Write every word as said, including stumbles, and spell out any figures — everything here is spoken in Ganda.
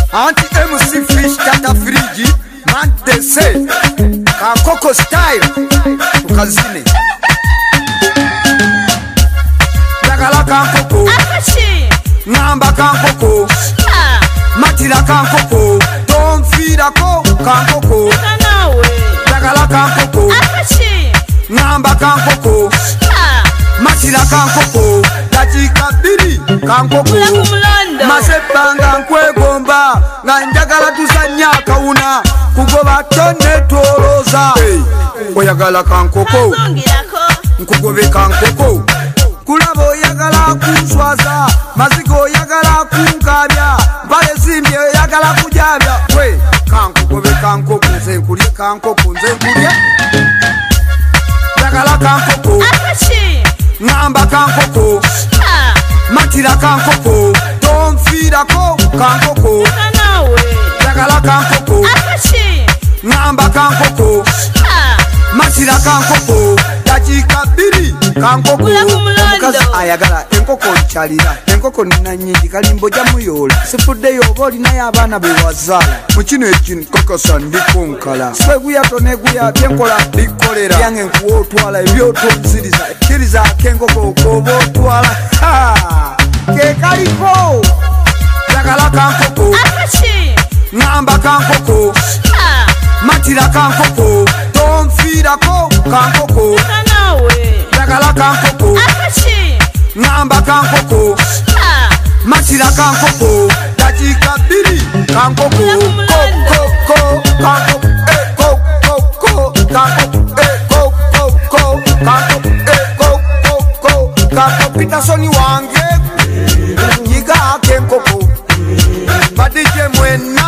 Anti M C Fish Tata Frigi Man de say Kankoko style Ukazine Jagala kankoko Ngamba kankoko Matila kankoko Tom Fidako kankoko Jagala kankoko Ngamba kankoko Matila kankoko Dachika biri kankoko Masepanga nkwegomba nga njagala tuzanya kauna kugoba tonne toloza hey. Oyagala kankoko nkugobe kankoko kulabo oyagala kunswaza mazigo oyagala kunkabya mbale zimye oyagala kujabya we kankugobe kankoko nze nkulye kankoko nze nkulye yagala kankoko ngamba kankoko matira kankoko Fidako kankoko Jagala kankoko Ngamba kankoko Matira kankoko Dachika biri kankoko Omukazi ayagala enkoko nchalira enkoko nina nyingi kalimbo jamuyola sifude yoboli naye abaana bewazala mukino ekino kakasa ndikonkala seguyato neguyate enkola bikolera yange nkuwotwala ebyotonziriza ekkiriza kenkoko koba otwala kekaliko Jagala kankoko Ngamba kankoko Matira kankoko Tom Fidako kankoko Jagala kankoko Ngamba kankoko Matira kankoko Dachika biri kankoko Koko kankoko eh koko kankoko eh koko kankoko eh koko kankoko Pitasoni wange Nyiga kenkoko Badije mwen